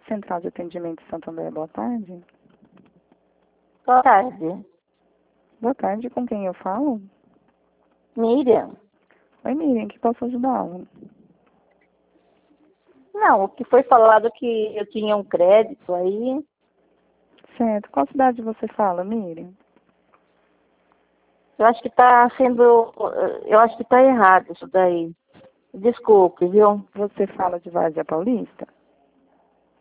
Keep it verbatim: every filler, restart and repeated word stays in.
Central de Atendimento Santo André, boa tarde. Boa tarde. Boa tarde, com quem eu falo? Miriam. Oi, Miriam, que posso ajudá-la? Não, o que foi falado que eu tinha um crédito aí. Certo. Qual cidade você fala, Miriam? Eu acho que está sendo. Eu acho que está errado isso daí. Desculpe, viu? Você fala de Várzea Paulista?